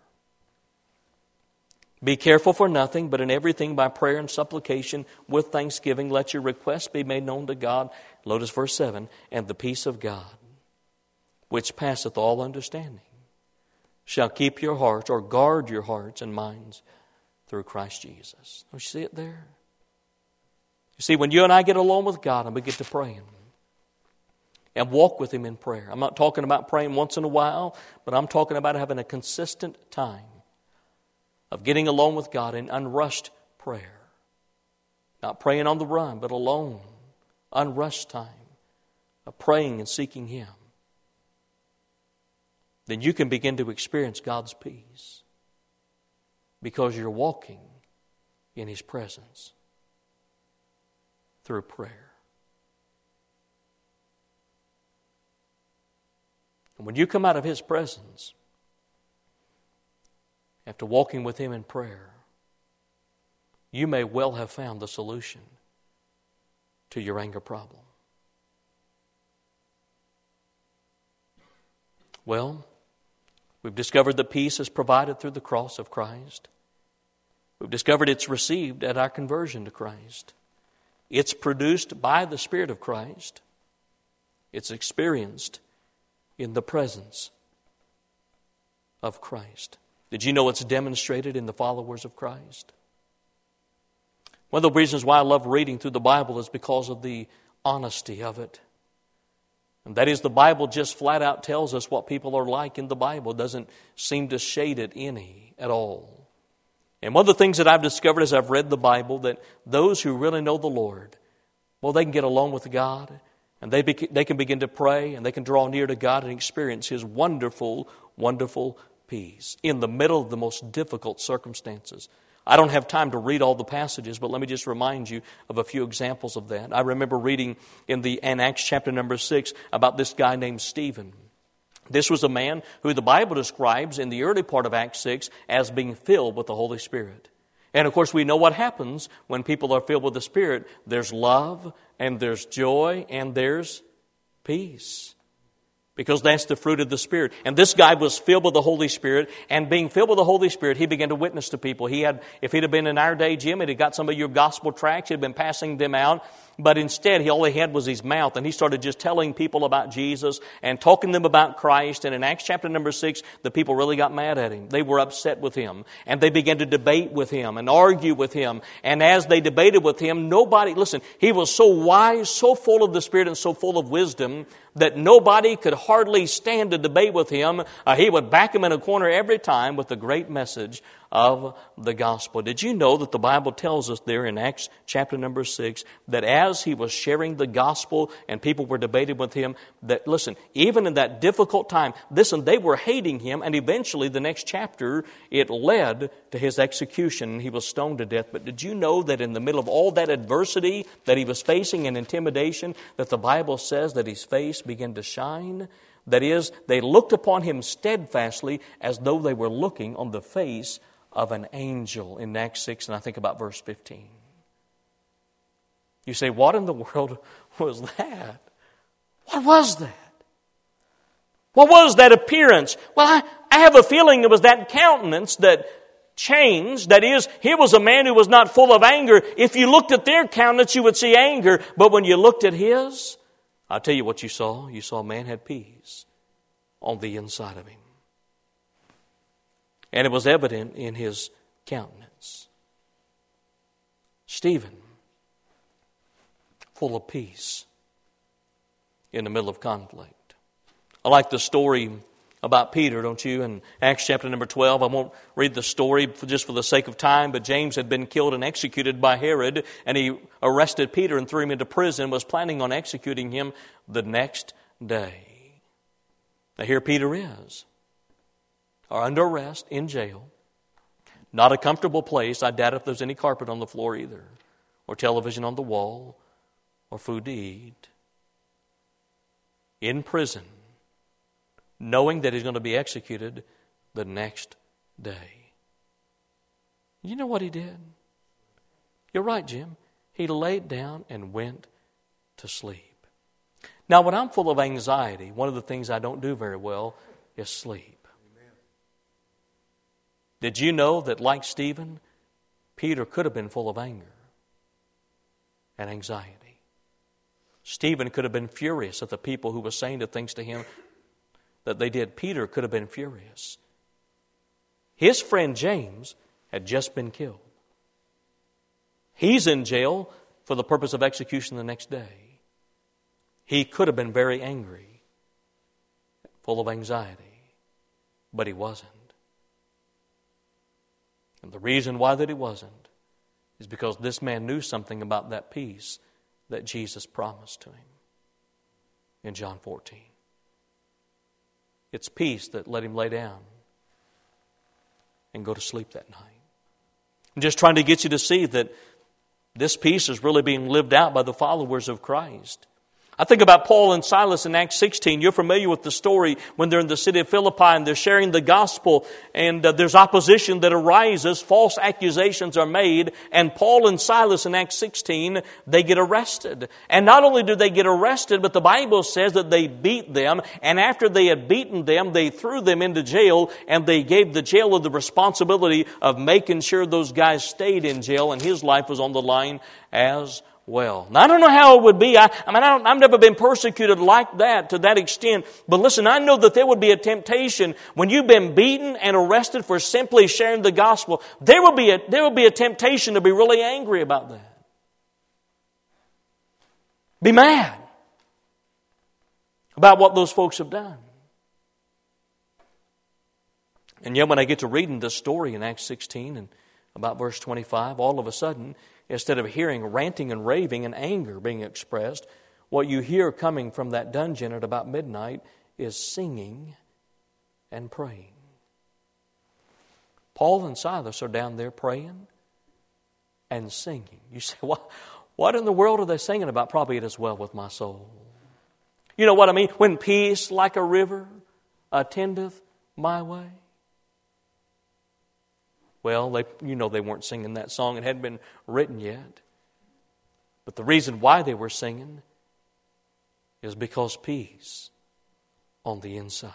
Be careful for nothing, but in everything by prayer and supplication with thanksgiving, let your requests be made known to God. Notice verse seven, and the peace of God, which passeth all understanding, shall keep your hearts or guard your hearts and minds through Christ Jesus. Don't you see it there? You see, when you and I get alone with God and we get to praying and walk with Him in prayer, I'm not talking about praying once in a while, but I'm talking about having a consistent time of getting alone with God in unrushed prayer. Not praying on the run, but alone, unrushed time of praying and seeking Him. Then you can begin to experience God's peace because you're walking in His presence through prayer. And when you come out of His presence, after walking with Him in prayer, you may well have found the solution to your anger problem. Well, we've discovered that peace is provided through the cross of Christ. We've discovered it's received at our conversion to Christ. It's produced by the Spirit of Christ. It's experienced in the presence of Christ. Did you know it's demonstrated in the followers of Christ? One of the reasons why I love reading through the Bible is because of the honesty of it. And that is, the Bible just flat out tells us what people are like in the Bible. It doesn't seem to shade it any at all. And one of the things that I've discovered as I've read the Bible, that those who really know the Lord, well, they can get along with God, and they be, they can begin to pray, and they can draw near to God and experience His wonderful, wonderful peace in the middle of the most difficult circumstances. I don't have time to read all the passages, but let me just remind you of a few examples of that. I remember reading in the in Acts chapter number six about this guy named Stephen. This was a man who the Bible describes in the early part of Acts six as being filled with the Holy Spirit. And of course we know what happens when people are filled with the Spirit. There's love, and there's joy, and there's peace. Because that's the fruit of the Spirit. And this guy was filled with the Holy Spirit, and being filled with the Holy Spirit, he began to witness to people. He had, if he'd have been in our day, Jim, he'd have got some of your gospel tracts, he'd been passing them out. But instead, he all he had was his mouth, and he started just telling people about Jesus and talking to them about Christ. And in Acts chapter number six, the people really got mad at him. They were upset with him, and they began to debate with him and argue with him. And as they debated with him, nobody, listen, he was so wise, so full of the Spirit, and so full of wisdom that nobody could hardly stand to debate with him. Uh, he would back him in a corner every time with the great message of the gospel. Did you know that the Bible tells us there in Acts chapter number six that as he was sharing the gospel and people were debating with him, that, listen, even in that difficult time, listen, they were hating him, and eventually the next chapter, it led to his execution. He was stoned to death. But did you know that in the middle of all that adversity that he was facing and intimidation, that the Bible says that his face began to shine? That is, they looked upon him steadfastly as though they were looking on the face of an angel in Acts six, and I think about verse fifteen. You say, what in the world was that? What was that? What was that appearance? Well, I, I have a feeling it was that countenance that changed. That is, here was a man who was not full of anger. If you looked at their countenance, you would see anger. But when you looked at his, I'll tell you what you saw. You saw a man had peace on the inside of him. And it was evident in his countenance. Stephen, full of peace in the middle of conflict. I like the story about Peter, don't you? In Acts chapter number twelve, I won't read the story just for the sake of time, but James had been killed and executed by Herod, and he arrested Peter and threw him into prison, was planning on executing him the next day. Now here Peter is, are under arrest, in jail. Not a comfortable place. I doubt if there's any carpet on the floor either, or television on the wall, or food to eat. In prison, knowing that he's going to be executed the next day. You know what he did? You're right, Jim. He laid down and went to sleep. Now, when I'm full of anxiety, one of the things I don't do very well is sleep. Did you know that, like Stephen, Peter could have been full of anger and anxiety? Stephen could have been furious at the people who were saying the things to him that they did. Peter could have been furious. His friend James had just been killed. He's in jail for the purpose of execution the next day. He could have been very angry, full of anxiety, but he wasn't. And the reason why that he wasn't is because this man knew something about that peace that Jesus promised to him in John fourteen. It's peace that let him lay down and go to sleep that night. I'm just trying to get you to see that this peace is really being lived out by the followers of Christ. I think about Paul and Silas in Acts sixteen. You're familiar with the story when they're in the city of Philippi and they're sharing the gospel, and uh, there's opposition that arises, false accusations are made, and Paul and Silas in Acts sixteen, they get arrested. And not only do they get arrested, but the Bible says that they beat them, and after they had beaten them, they threw them into jail, and they gave the jailer the responsibility of making sure those guys stayed in jail, and his life was on the line as well. Now, I don't know how it would be. I, I mean, I don't, I've never been persecuted like that to that extent. But listen, I know that there would be a temptation when you've been beaten and arrested for simply sharing the gospel. There will be a, there will be a temptation to be really angry about that. Be mad about what those folks have done. And yet when I get to reading this story in Acts sixteen and about verse twenty-five, all of a sudden, instead of hearing ranting and raving and anger being expressed, what you hear coming from that dungeon at about midnight is singing and praying. Paul and Silas are down there praying and singing. You say, what, what in the world are they singing about? Probably it is well with my soul. You know what I mean? When peace like a river attendeth my way. Well, they, you know they weren't singing that song. It hadn't been written yet. But the reason why they were singing is because peace on the inside.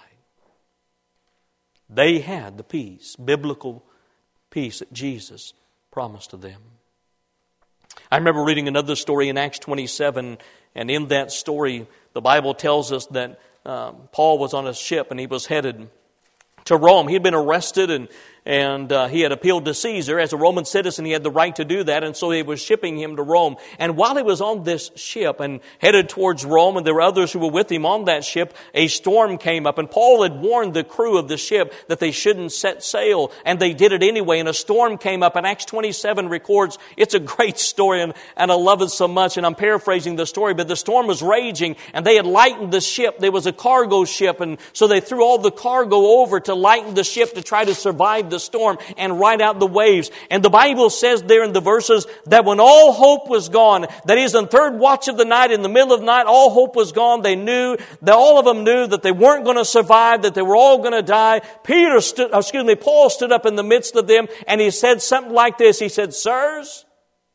They had the peace, biblical peace that Jesus promised to them. I remember reading another story in Acts twenty-seven, and in that story, the Bible tells us that um, Paul was on a ship and he was headed to Rome. He had been arrested and And uh, he had appealed to Caesar. As a Roman citizen, he had the right to do that. And so he was shipping him to Rome. And while he was on this ship and headed towards Rome, and there were others who were with him on that ship, a storm came up. And Paul had warned the crew of the ship that they shouldn't set sail. And they did it anyway. And a storm came up. And Acts twenty-seven records, it's a great story. And, and I love it so much. And I'm paraphrasing the story. But the storm was raging. And they had lightened the ship. There was a cargo ship. And so they threw all the cargo over to lighten the ship to try to survive the storm and ride out the waves. And the Bible says there in the verses that when all hope was gone, that is, in the third watch of the night, in the middle of the night, all hope was gone. They knew that all of them knew that they weren't going to survive, that they were all going to die. Peter stood, excuse me, Paul stood up in the midst of them and he said something like this. He said, "Sirs,"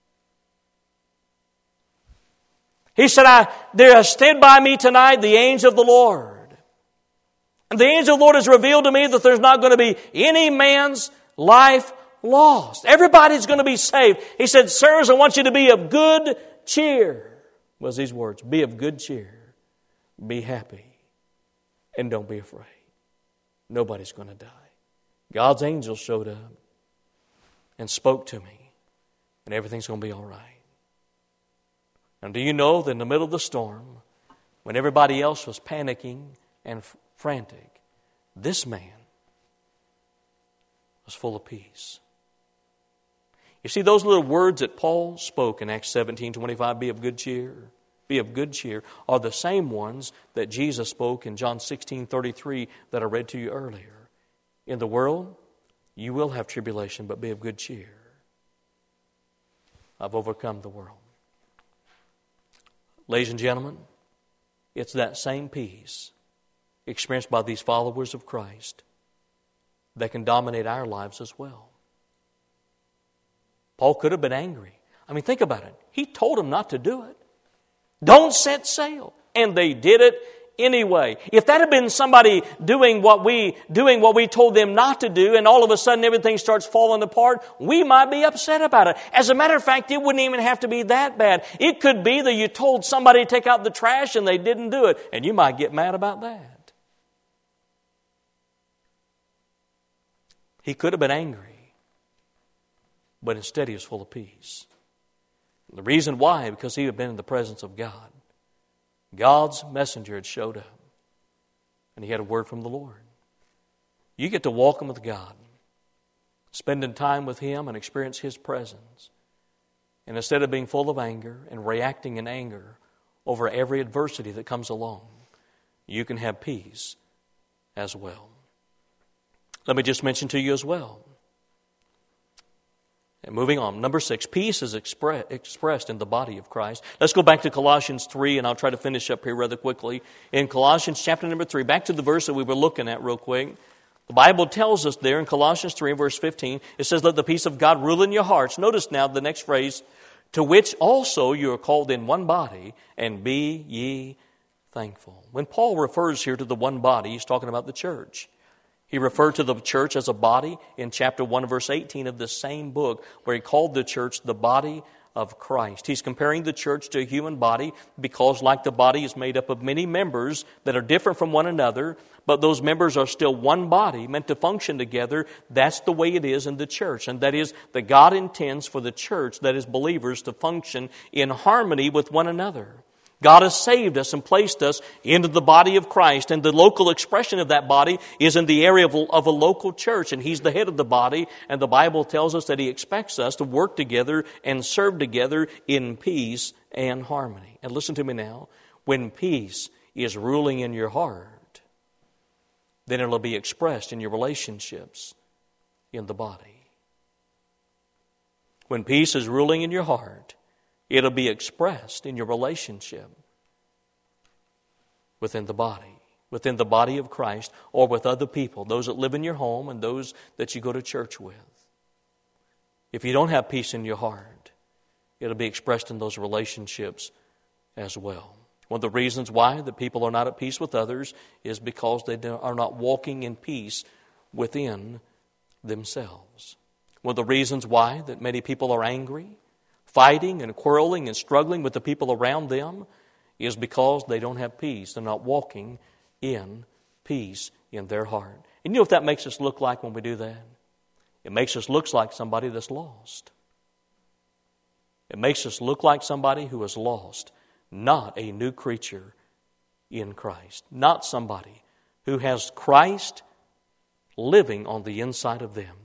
he said, I, there has stood by me tonight the angel of the Lord. And the angel of the Lord has revealed to me that there's not going to be any man's life lost. Everybody's going to be saved. He said, "Sirs, I want you to be of good cheer." Was these words. Be of good cheer. Be happy. And don't be afraid. Nobody's going to die. God's angel showed up and spoke to me. And everything's going to be all right. And do you know that in the middle of the storm, when everybody else was panicking and frantic, this man was full of peace. You see, those little words that Paul spoke in Acts seventeen twenty-five, be of good cheer, be of good cheer, are the same ones that Jesus spoke in John sixteen thirty-three that I read to you earlier. In the world, you will have tribulation, but be of good cheer. I've overcome the world. Ladies and gentlemen, it's that same peace experienced by these followers of Christ that can dominate our lives as well. Paul could have been angry. I mean, think about it. He told them not to do it. Don't set sail. And they did it anyway. If that had been somebody doing what we doing what we told them not to do, and all of a sudden everything starts falling apart, we might be upset about it. As a matter of fact, it wouldn't even have to be that bad. It could be that you told somebody to take out the trash and they didn't do it, and you might get mad about that. He could have been angry, but instead he was full of peace. The reason why, because he had been in the presence of God. God's messenger had showed up, and he had a word from the Lord. You get to walk with God, spending time with Him and experience His presence. And instead of being full of anger and reacting in anger over every adversity that comes along, you can have peace as well. Let me just mention to you as well, And moving on, number six, peace is expre- expressed in the body of Christ. Let's go back to Colossians three, and I'll try to finish up here rather quickly. In Colossians chapter number three, back to the verse that we were looking at real quick. The Bible tells us there in Colossians three, verse fifteen, it says, let the peace of God rule in your hearts. Notice now the next phrase, to which also you are called in one body, and be ye thankful. When Paul refers here to the one body, he's talking about the church. He referred to the church as a body in chapter one, verse eighteen of this same book, where he called the church the body of Christ. He's comparing the church to a human body because, like the body, is made up of many members that are different from one another, but those members are still one body, meant to function together. That's the way it is in the church, and that is that God intends for the church, that is believers, to function in harmony with one another. God has saved us and placed us into the body of Christ, and the local expression of that body is in the area of a, of a local church, and He's the head of the body, and the Bible tells us that He expects us to work together and serve together in peace and harmony. And listen to me now, when peace is ruling in your heart, then it'll be expressed in your relationships in the body. When peace is ruling in your heart, it'll be expressed in your relationship within the body, within the body of Christ, or with other people, those that live in your home and those that you go to church with. If you don't have peace in your heart, it'll be expressed in those relationships as well. One of the reasons why the people are not at peace with others is because they are not walking in peace within themselves. One of the reasons why that many people are angry, fighting and quarreling and struggling with the people around them is because they don't have peace. They're not walking in peace in their heart. And you know what that makes us look like when we do that? It makes us look like somebody that's lost. It makes us look like somebody who is lost, not a new creature in Christ. Not somebody who has Christ living on the inside of them.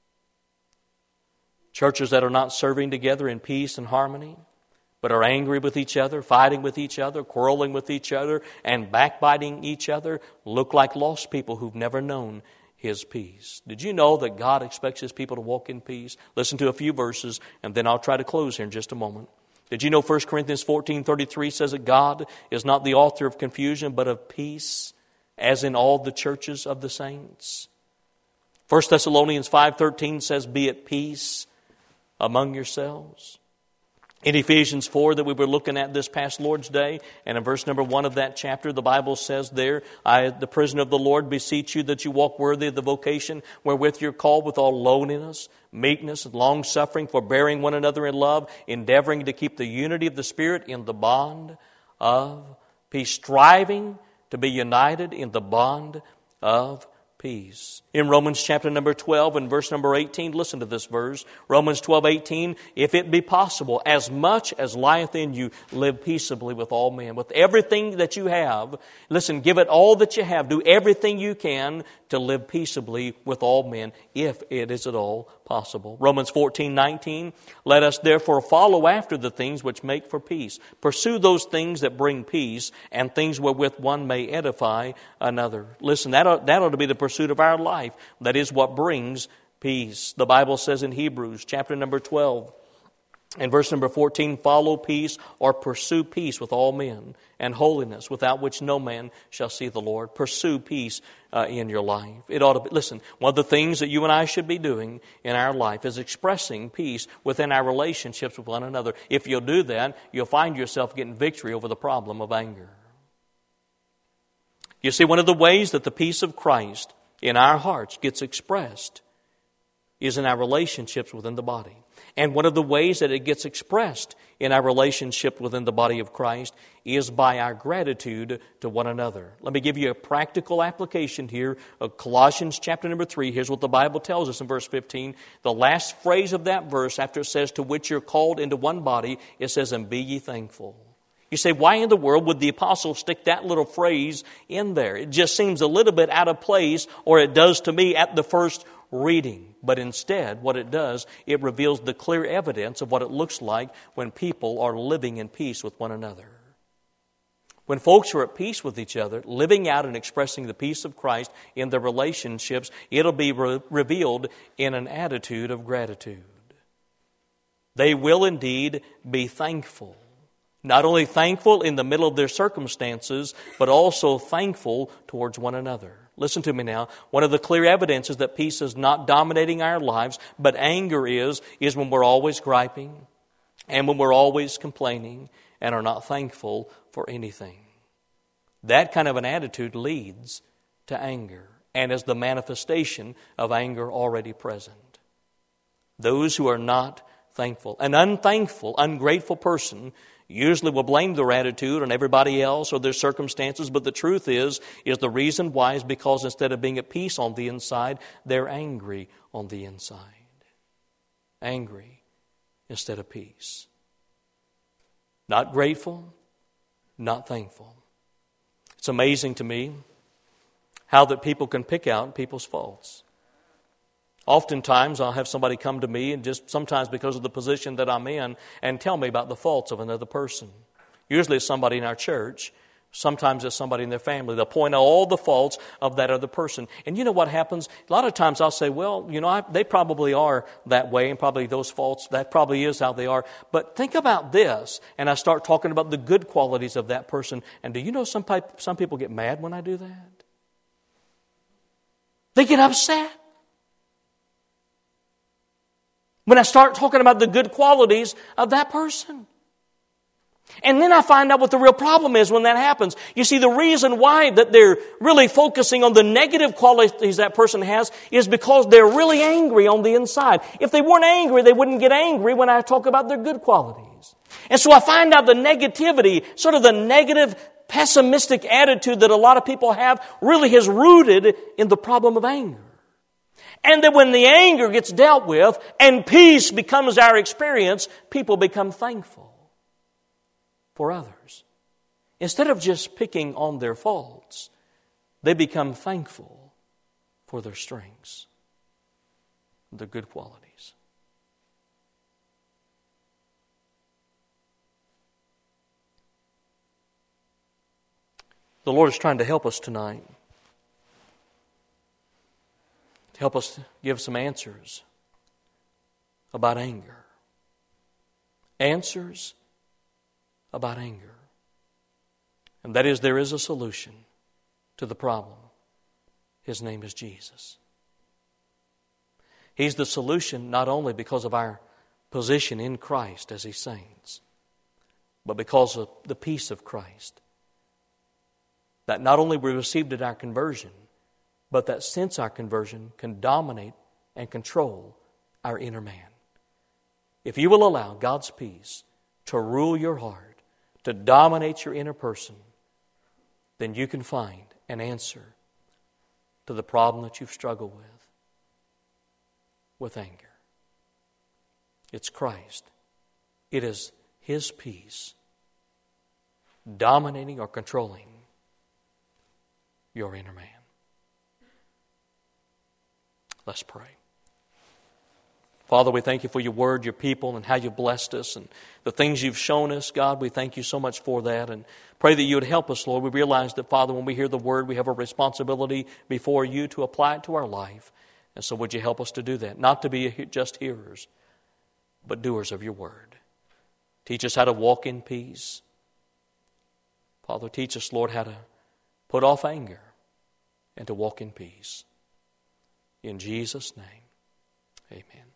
Churches that are not serving together in peace and harmony, but are angry with each other, fighting with each other, quarreling with each other, and backbiting each other, look like lost people who've never known His peace. Did you know that God expects His people to walk in peace? Listen to a few verses, and then I'll try to close here in just a moment. Did you know First Corinthians fourteen thirty-three says that God is not the author of confusion, but of peace, as in all the churches of the saints? First Thessalonians five thirteen says, be at peace among yourselves. In Ephesians four that we were looking at this past Lord's Day, and in verse number one of that chapter, the Bible says there, I, the prisoner of the Lord, beseech you that you walk worthy of the vocation wherewith you're called, with all lowliness, meekness, and long-suffering, forbearing one another in love, endeavoring to keep the unity of the Spirit in the bond of peace, striving to be united in the bond of peace. In Romans chapter number twelve and verse number eighteen, listen to this verse. Romans twelve eighteen, if it be possible, as much as lieth in you, live peaceably with all men. With everything that you have, listen, give it all that you have. Do everything you can to live peaceably with all men, if it is at all possible. Romans fourteen nineteen, let us therefore follow after the things which make for peace. Pursue those things that bring peace, and things wherewith one may edify another. Listen, that ought, that ought to be the pursuit of our life. That is what brings peace. The Bible says in Hebrews chapter number twelve and verse number fourteen, follow peace or pursue peace with all men and holiness, without which no man shall see the Lord. Pursue peace uh, in your life. It ought to be, listen, one of the things that you and I should be doing in our life is expressing peace within our relationships with one another. If you'll do that, you'll find yourself getting victory over the problem of anger. You see, one of the ways that the peace of Christ in our hearts gets expressed is in our relationships within the body. And one of the ways that it gets expressed in our relationship within the body of Christ is by our gratitude to one another. Let me give you a practical application here of Colossians chapter number three. Here's what the Bible tells us in verse fifteen. The last phrase of that verse, after it says, to which you're called into one body, it says, and be ye thankful. You say, why in the world would the apostle stick that little phrase in there? It just seems a little bit out of place, or it does to me at the first reading. But instead, what it does, it reveals the clear evidence of what it looks like when people are living in peace with one another. When folks are at peace with each other, living out and expressing the peace of Christ in their relationships, it'll be re- revealed in an attitude of gratitude. they will indeed be thankful. Not only thankful in the middle of their circumstances, but also thankful towards one another. Listen to me now. One of the clear evidences that peace is not dominating our lives, but anger is, is when we're always griping and when we're always complaining and are not thankful for anything. That kind of an attitude leads to anger and is the manifestation of anger already present. Those who are not thankful, an unthankful, ungrateful person usually will blame their attitude on everybody else or their circumstances, but the truth is, is the reason why is because instead of being at peace on the inside, they're angry on the inside. Angry instead of peace. Not grateful, not thankful. It's amazing to me how that people can pick out people's faults. Oftentimes, I'll have somebody come to me, and just sometimes because of the position that I'm in, and tell me about the faults of another person. Usually it's somebody in our church. Sometimes it's somebody in their family. They'll point out all the faults of that other person. And you know what happens? A lot of times I'll say, well, you know, I, they probably are that way, and probably those faults, that probably is how they are. But think about this. And I start talking about the good qualities of that person. And do you know some, some people get mad when I do that? They get upset. When I start talking about the good qualities of that person. And then I find out what the real problem is when that happens. You see, the reason why that they're really focusing on the negative qualities that person has is because they're really angry on the inside. If they weren't angry, they wouldn't get angry when I talk about their good qualities. And so I find out the negativity, sort of the negative, pessimistic attitude that a lot of people have really is rooted in the problem of anger. And that when the anger gets dealt with and peace becomes our experience, people become thankful for others. Instead of just picking on their faults, they become thankful for their strengths, their good qualities. The Lord is trying to help us tonight. Help us give some answers about anger. Answers about anger. And that is, there is a solution to the problem. His name is Jesus. He's the solution not only because of our position in Christ as His saints, but because of the peace of Christ. That not only we received at our conversion, but that since our conversion can dominate and control our inner man. If you will allow God's peace to rule your heart, to dominate your inner person, then you can find an answer to the problem that you've struggled with, with anger. It's Christ. It is His peace dominating or controlling your inner man. Let's pray. Father, we thank You for Your word, Your people, and how You blessed us, and the things You've shown us. God, we thank You so much for that, and pray that You would help us, Lord. We realize that, Father, when we hear the word, we have a responsibility before You to apply it to our life. And so would You help us to do that? Not to be just hearers, but doers of Your word. Teach us how to walk in peace. Father, teach us, Lord, how to put off anger and to walk in peace. In Jesus' name, amen.